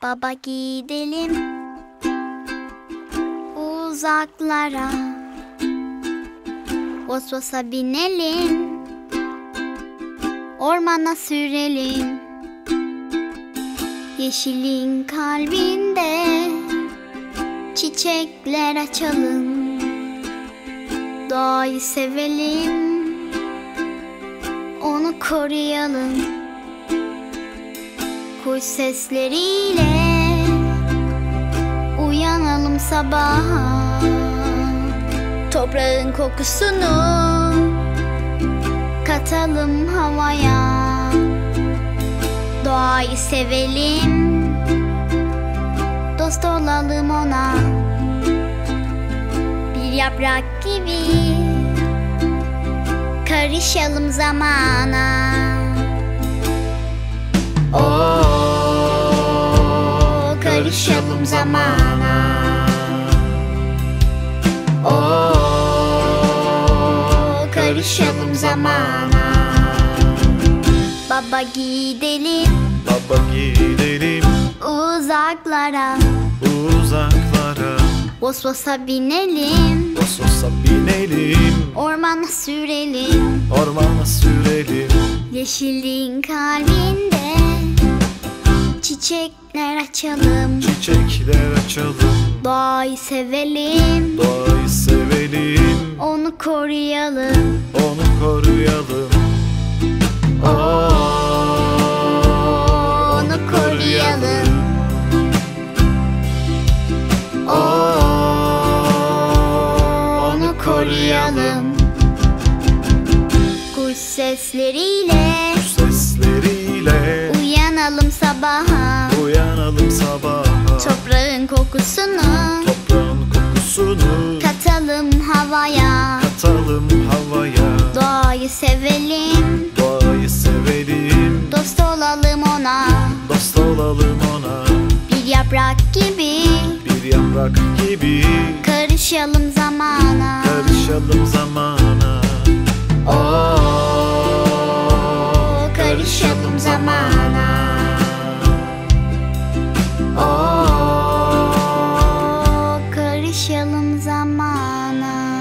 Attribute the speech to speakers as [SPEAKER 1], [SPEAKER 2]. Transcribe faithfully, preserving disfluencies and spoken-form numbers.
[SPEAKER 1] Baba gidelim uzaklara, Vosvos'a binelim, ormana sürelim. Yeşilin kalbinde çiçekler açalım. Doğayı sevelim, onu koruyalım. Kuş sesleriyle uyanalım sabaha. Toprağın kokusunu katalım havaya. Doğayı sevelim, dost olalım ona. Bir yaprak gibi karışalım zamana. Oh, karışalım zamana. Oh, karışalım zamana. Baba gidelim,
[SPEAKER 2] baba gidelim
[SPEAKER 1] uzaklara,
[SPEAKER 2] uzaklara.
[SPEAKER 1] Vosvos'a binelim,
[SPEAKER 2] Vosvos'a binelim,
[SPEAKER 1] ormana sürelim.
[SPEAKER 2] ormana sürelim.
[SPEAKER 1] Yeşilliğin kalbinde çiçekler açalım.
[SPEAKER 2] Çiçekler açalım.
[SPEAKER 1] Doğayı sevelim,
[SPEAKER 2] Doğayı sevelim,
[SPEAKER 1] onu koruyalım.
[SPEAKER 2] onu koruyalım. Oh,
[SPEAKER 1] onu koruyalım.
[SPEAKER 2] Oh,
[SPEAKER 1] onu koruyalım. Kuş sesleriyle
[SPEAKER 2] sesleriyle
[SPEAKER 1] uyanalım sabaha.
[SPEAKER 2] uyanalım sabaha.
[SPEAKER 1] Toprağın kokusunu
[SPEAKER 2] Toprağın kokusunu
[SPEAKER 1] katalım havaya.
[SPEAKER 2] katalım havaya.
[SPEAKER 1] Doğayı sevelim,
[SPEAKER 2] Doğayı sevelim,
[SPEAKER 1] dost olalım ona.
[SPEAKER 2] dost olalım ona.
[SPEAKER 1] Bir yaprak gibi
[SPEAKER 2] Bir yaprak gibi
[SPEAKER 1] karışalım zamana.
[SPEAKER 2] karışalım zamana. Oh,
[SPEAKER 1] karışalım zamana.
[SPEAKER 2] Oh,
[SPEAKER 1] Karışalım zamana.